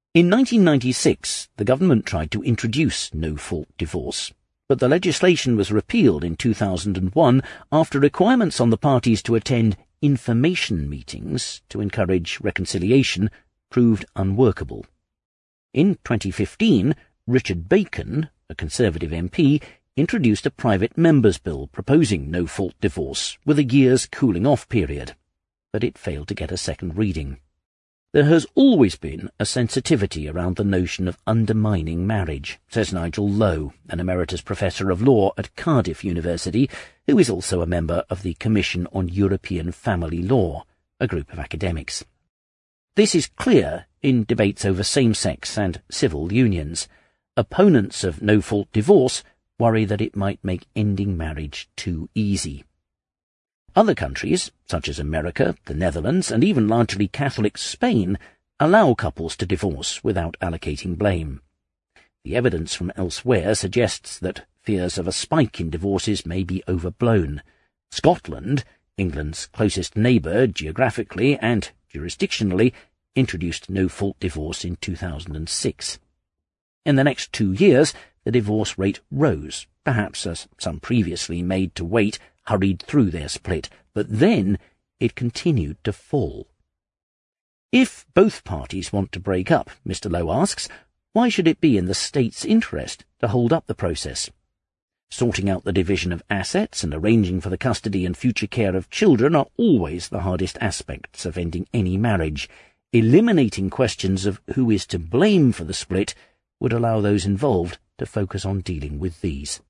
In 1996, the government tried to introduce no-fault divorce, but the legislation was repealed in 2001 after requirements on the parties to attend information meetings to encourage reconciliation proved unworkable. In 2015, Richard Bacon, a Conservative MP, introduced a private member's bill proposing no-fault divorce with a year's cooling-off period, but it failed to get a second reading. There has always been a sensitivity around the notion of undermining marriage, says Nigel Lowe, an emeritus professor of law at Cardiff University, who is also a member of the Commission on European Family Law, a group of academics. This is clear in debates over same-sex and civil unions. Opponents of no-fault divorce worry that it might make ending marriage too easy. Other countries, such as America, the Netherlands, and even largely Catholic Spain, allow couples to divorce without allocating blame. The evidence from elsewhere suggests that fears of a spike in divorces may be overblown. Scotland, England's closest neighbour geographically and jurisdictionally, introduced no-fault divorce in 2006. In the next 2 years, the divorce rate rose, perhaps as some previously made to wait hurried through their split, but then it continued to fall. If both parties want to break up, Mr. Lowe asks, why should it be in the state's interest to hold up the process? Sorting out the division of assets and arranging for the custody and future care of children are always the hardest aspects of ending any marriage. Eliminating questions of who is to blame for the split would allow those involved to focus on dealing with these.